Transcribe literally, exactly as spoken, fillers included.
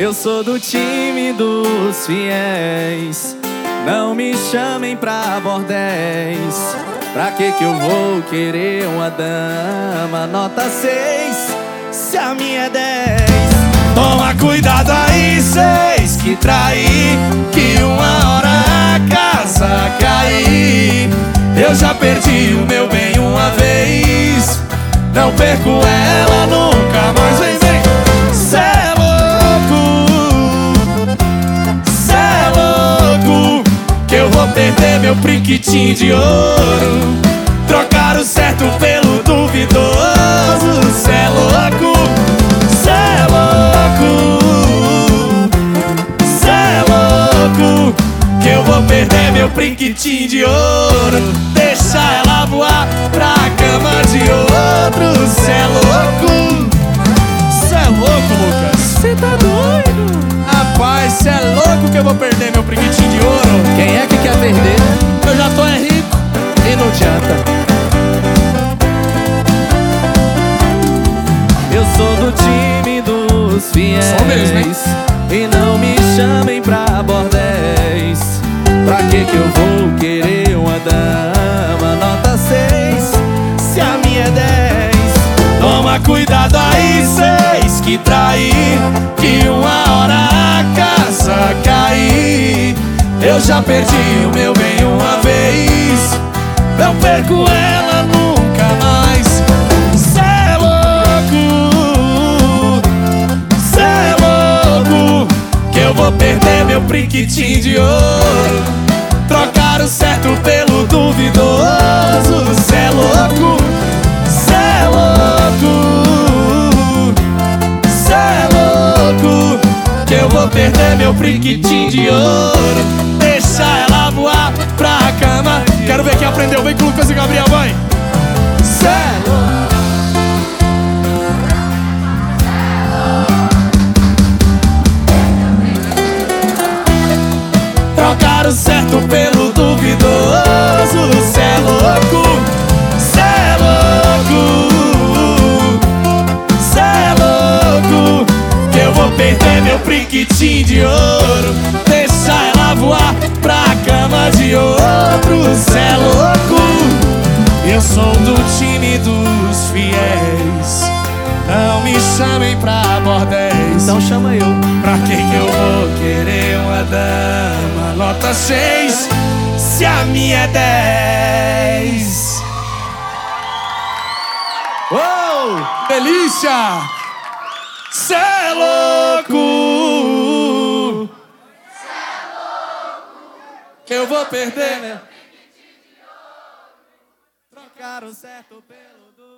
Eu sou do time dos fiéis. Não me chamem pra bordéis. Pra que que eu vou querer uma dama nota seis, se a minha é dez? Toma cuidado aí, seis que trair, que uma hora a casa cair. Eu já perdi o meu bem uma vez, não perco ela nunca mais. Vem, vem. Cê é louco, cê é louco, que eu vou perder meu priquitinho de ouro. Trocar o certo pelo duvidoso. Cê é louco, cê é louco, cê é louco, que eu vou perder meu priquitinho de ouro. Deixa ela voar pra cama de outro. Cê é louco, cê é louco, Lucas. Cê tá doido? Rapaz, cê é louco que eu vou perder meu priquitinho de ouro. Quem é que quer perder? Eu já tô é rico E não adianta. Eu sou do time dos fiéis. Sou mesmo, hein? E não me chamem pra bordéis. Pra que que eu vou querer uma dama nota seis, se a minha é dez? Toma cuidado aí, seis que trair, que uma hora a casa cair. Eu já perdi o meu bem uma vez, não perco ela nunca mais. Cê é louco, cê é louco, que eu vou perder meu priquitinho de ouro. Trocar o certo pelo duvidoso. Cê é louco, cê é louco, cê é louco, que eu vou perder meu priquitinho de ouro. Deixa ela voar pra cama. Quero ver quem aprendeu. Vem com o Lucas e Gabriel, vai. Cê é louco. Trocar o certo pelo duvidoso. Cê é louco, cê é louco, cê é louco, que eu vou perder meu priquitinho de ouro. Deixa ela voar pra cama de outro. Cê é louco, eu sou do time dos fiéis. Não me chamem pra bordéis. Então chama eu. Pra que que eu vou querer uma dama nota seis, se a minha é dez? Uou! Delícia! Cê é louco, que eu vou perder, né? Trocar o certo pelo duro.